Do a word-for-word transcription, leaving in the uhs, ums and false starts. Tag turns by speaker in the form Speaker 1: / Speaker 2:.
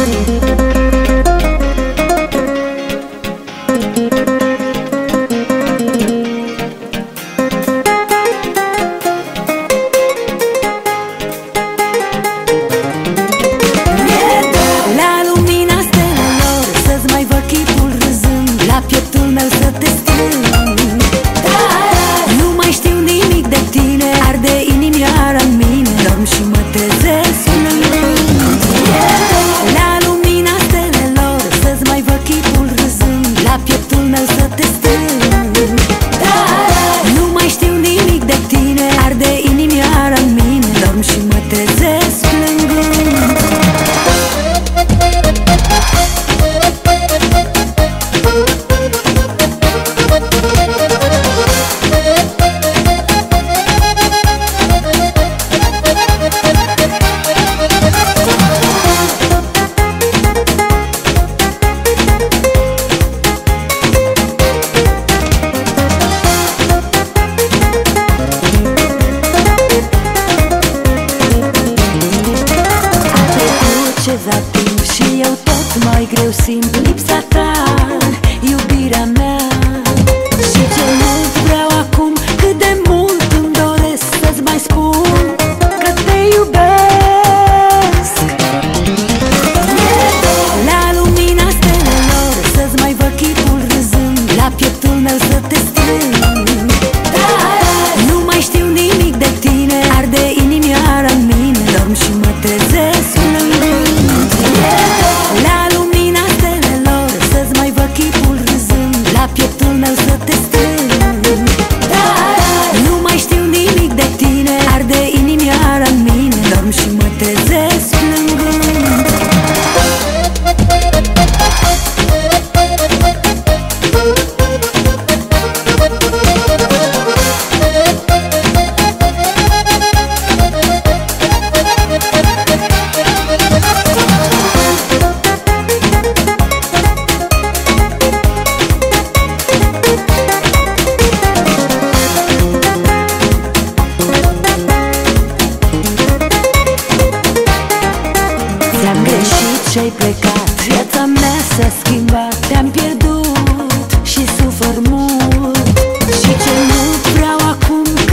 Speaker 1: Ceva timp și eu tot mai greu simt lipsa ta, iubirea mea. Și ce mult vreau acum, cât de mult îmi doresc să-ți mai spun că te iubesc. La lumina stelelor să-ți mai văd chipul râzând, la pieptul meu să te strâng. Nu mai știu nimic de tine, arde inimioara în mine, dorm și mă trezesc plângând. La lumina stelelor să-ți mai văd chipul râzând, la pieptul meu să te strâng. Nu mai știu nimic de tine, arde inimioara în mine, dorm și mă trezesc plângând. Ți-am greșit și-ai plecat, viața mea s-a schimbat, te-am pierdut și sufăr mult. Și ce mult vreau acum,